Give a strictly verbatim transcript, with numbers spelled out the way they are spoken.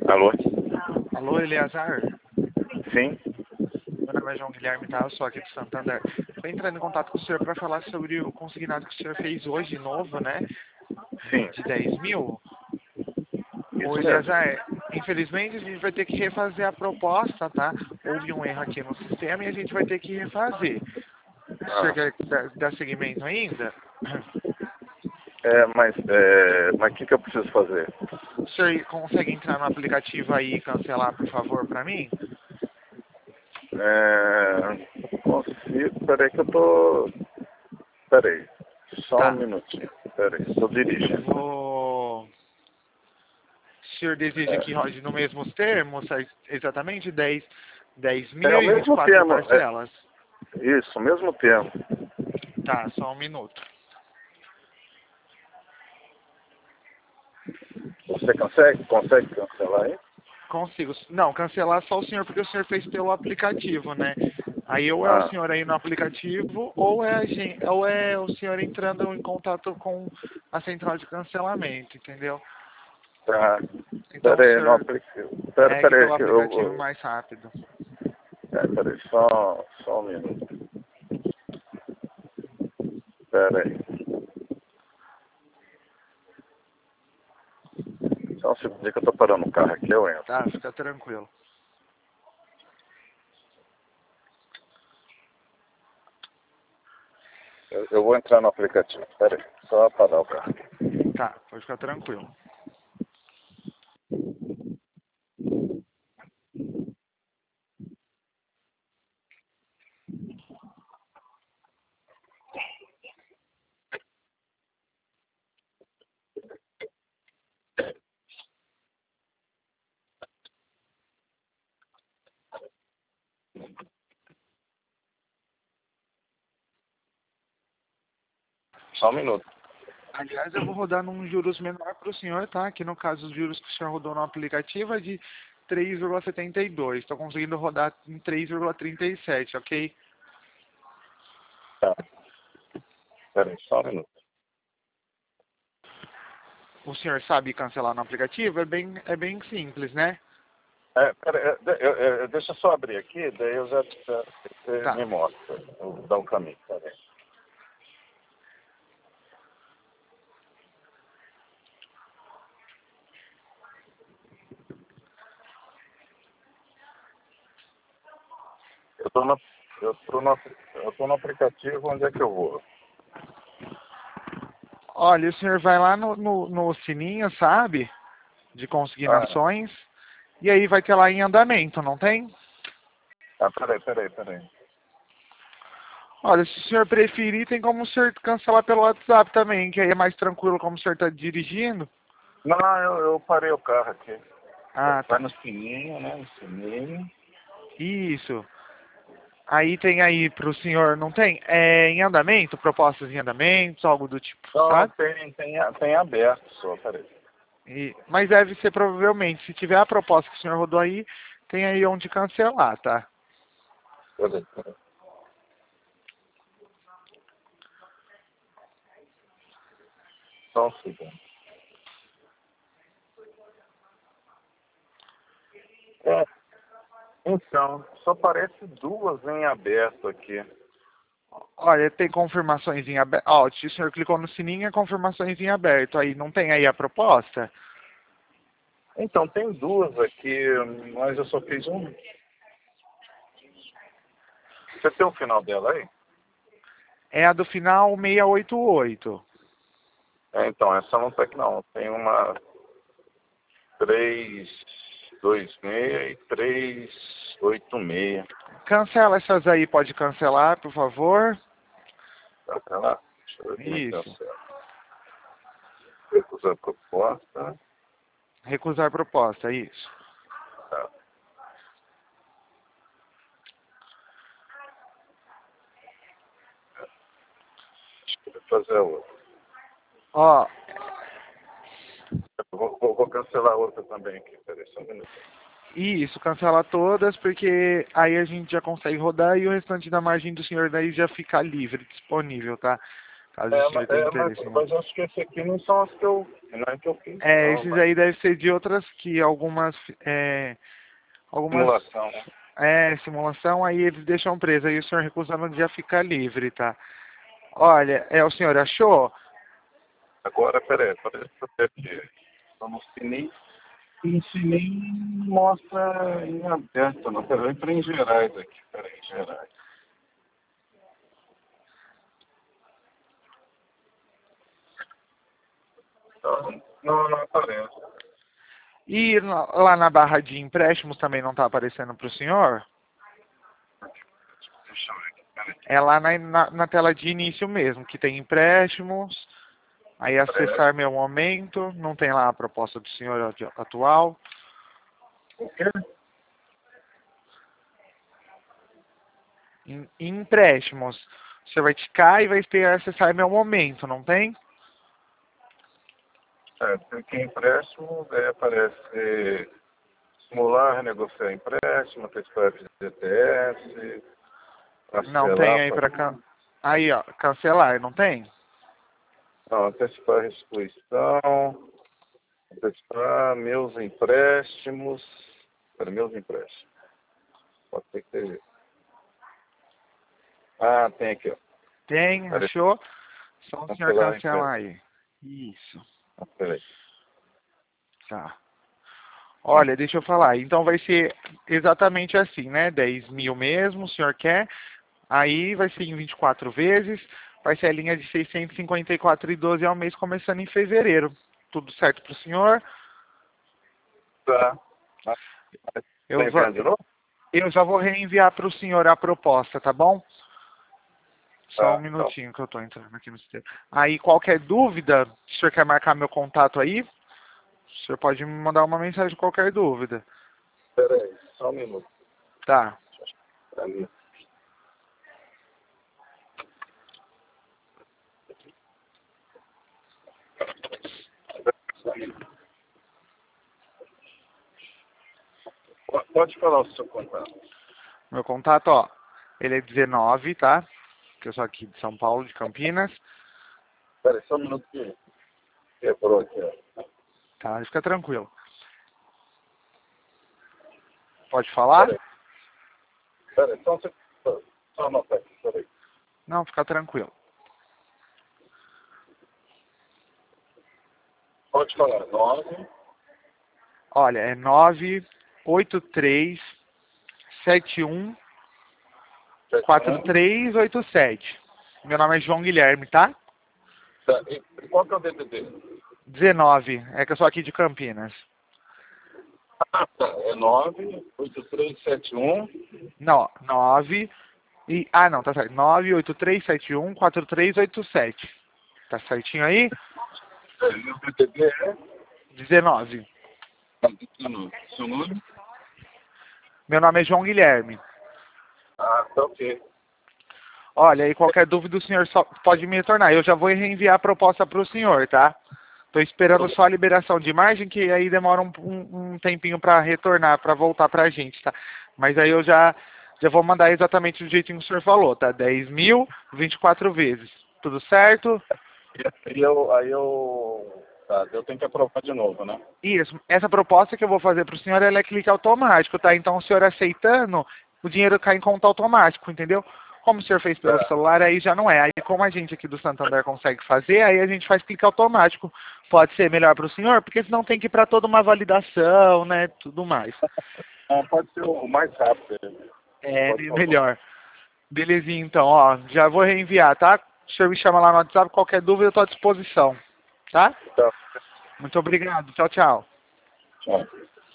Alô? Alô, Eleazar? Sim? Meu nome é João Guilherme, tá? Eu sou aqui de Santander. Estou entrando em contato com o senhor para falar sobre o consignado que o senhor fez hoje de novo, né? Sim. De dez mil. Ô, Isso mesmo. Eleazar, infelizmente a gente vai ter que refazer a proposta, tá? Houve um erro aqui no sistema e a gente vai ter que refazer. O senhor Ah, quer dar, dar seguimento ainda? é, mas é, mas o que, que eu preciso fazer? O senhor consegue entrar no aplicativo aí e cancelar, por favor, para mim? É, consigo, peraí que eu tô. Peraí, só um Tá. minutinho. Peraí, estou Eu dirigindo. vou... O senhor deseja que É, rode no mesmos termos, exatamente dez, dez é mil o e vinte e mesmo quatro termo. É, parcelas? isso, o mesmo termo. Tá, só um minuto. Você consegue, consegue cancelar aí? Consigo. Não, cancelar só o senhor, porque o senhor fez pelo aplicativo, né? Aí ou é o Ah, senhor aí no aplicativo, ou é, a gente, ou é o senhor entrando em contato com a central de cancelamento, entendeu? tá. Então o Peraí, não senhor apliquei. Pera, pegue peraí, pelo que eu. aplicativo eu- mais rápido. É, peraí, só, só um minuto. Peraí. Só um segundo que eu tô parando o carro aqui, eu entro. Tá, fica tranquilo. Eu, eu vou entrar no aplicativo. Peraí, só parar o carro. Tá, pode ficar tranquilo. Só um minuto. Aliás, eu vou rodar num juros menor para o senhor, tá? Que no caso, os juros que o senhor rodou no aplicativo é de três vírgula setenta e dois. Estou conseguindo rodar em três vírgula trinta e sete, ok? Tá. Peraí, só um minuto. O senhor sabe cancelar no aplicativo? É bem, é bem simples, né? É, peraí, é, de- eu- eu- deixa eu só abrir aqui, daí eu já, já você Tá. me mostra. Eu vou dar um caminho. Peraí. Eu tô no, eu tô no, eu tô no aplicativo, onde é que eu vou? Olha, o senhor vai lá no, no, no sininho, sabe? De Ah, consignações. E aí vai ter lá em andamento, não tem? ah peraí, peraí, peraí. Olha, se o senhor preferir, tem como o senhor cancelar pelo WhatsApp também, que aí é mais tranquilo como o senhor está dirigindo. Não, eu, eu parei o carro aqui. Ah, Vai tá. no sininho, né? No sininho. Isso. Aí tem aí pro senhor, não tem? É em andamento, propostas em andamento, algo do tipo, Não, sabe? tem, tem, tem aberto só, peraí. E, mas deve ser provavelmente, se tiver a proposta que o senhor rodou aí, tem aí onde cancelar, tá? Peraí, peraí. Só um segundo. É, então, só aparece duas em aberto aqui. Olha, tem confirmações em aberto. Ó, se o senhor clicou no sininho, é confirmações em aberto. Aí não tem aí a proposta? Então, tem duas aqui, mas eu só fiz um. Você tem o final dela aí? É a do final seiscentos e oitenta e oito. É, então, essa não tá aqui não. Tem uma três dois seis e três oito seis. Cancela essas aí, pode cancelar, por favor. Tá, tá lá? Deixa eu ver como é que Isso. cancela. Recusar a proposta. Recusar proposta, isso. Tá. Deixa eu fazer a outra. Ó, Eu Vou, vou, vou cancelar a outra também aqui. Peraí, só um minuto. isso, cancela todas, porque aí a gente já consegue rodar e o restante da margem do senhor daí já fica livre, disponível, tá? Caso o É, senhor mas, tenha é, mas, interesse. mas acho que esse aqui não são as que eu. Não é que eu fiz. É, Não, esses mas aí devem ser de outras que algumas, é, algumas, simulação, né? é, simulação, aí eles deixam preso, aí o senhor recusando já fica livre, tá? Olha, é, o senhor achou? Agora, peraí, parece que eu ver aqui. Estou no sininho. E o sininho mostra em aberto, não. Peraí, entra em gerais aqui. Peraí, gerais. Então, não, não aparece. E na- lá na barra de empréstimos também não está aparecendo para o senhor? Deixa eu ver aqui, peraí. É lá na, na, na tela de início mesmo, que tem empréstimos, aí acessar meu momento, não tem lá a proposta do senhor atu- atual. O quê? Em, em empréstimos, você vai ticar e vai ter acessar meu momento, não tem? É, porque empréstimo, daí aparece simular, renegociar empréstimo, antecipar F G T S, Não tem parcelar, aí pra- para can... Aí, ó, cancelar, não tem? não, antecipar restituição, antecipar meus empréstimos, para meus empréstimos, pode ter que ter. Ah, tem aqui, ó. Tem, Peraí, achou? Só o senhor cancelar cancelar empréstimo. aí. Isso, Ah, peraí. tá. Olha, deixa eu falar. Então vai ser exatamente assim, né? dez mil mesmo, o senhor quer. Aí vai ser em vinte e quatro vezes. Vai ser a linha de seiscentos e cinquenta e quatro e doze ao mês, começando em fevereiro. Tudo certo pro senhor? Tá. Eu, Tem va- enviando de novo? eu já vou reenviar para o senhor a proposta, tá bom? Só um Tá, então. minutinho que eu tô entrando aqui no sistema. Aí, qualquer dúvida, o senhor quer marcar meu contato aí? O senhor pode me mandar uma mensagem com qualquer dúvida. Peraí, só um minuto. Tá. Ali. Po- Pode falar o seu contato. Meu contato, ó, ele é dezenove, tá? Que eu sou aqui de São Paulo, de Campinas. Peraí, só um minuto que quebrou aqui, ó. Tá? Fica tranquilo. Pode falar? Peraí, peraí, só um segundo. Só só anotar aqui, peraí. Não, fica tranquilo. Pode falar, nove, Olha, é nove oito três sete um sete, quatro um. três oito sete. Meu nome é João Guilherme, tá? Tá, e qual que é o D D D? dezenove. É que eu sou aqui de Campinas. Ah, tá, é nove oito três sete um. Não, nove e ah, não, tá certo. nove oito três sete um quatro três oito sete. Tá certinho aí? É, e o D D D é? dezenove. Ah, dezenove. Seu nome? Meu nome é João Guilherme. Ah, tá ok. Olha, aí qualquer dúvida o senhor só pode me retornar. Eu já vou reenviar a proposta para o senhor, tá? Tô esperando só a liberação de margem, que aí demora um, um, um tempinho para retornar, para voltar para a gente, tá? Mas aí eu já, já vou mandar exatamente do jeitinho que o senhor falou, tá? dez mil, vinte e quatro vezes. Tudo certo? E aí eu, aí eu, tá, eu tenho que aprovar de novo, né? Isso. Essa proposta que eu vou fazer para o senhor, ela é clique automático, tá? Então o senhor aceitando, o dinheiro cai em conta automático, entendeu? Como o senhor fez pelo Tá. celular, aí já não é. Aí como a gente aqui do Santander consegue fazer, aí a gente faz clique automático. Pode ser melhor para o senhor, porque senão tem que ir para toda uma validação, né? Tudo mais. Ah, pode ser o mais rápido. É Pode falar. melhor. Belezinha, então, ó. Já vou reenviar, tá? O senhor me chama lá no WhatsApp, qualquer dúvida eu estou à disposição. Tá? Tá. Muito obrigado. Tchau, tchau. Tchau.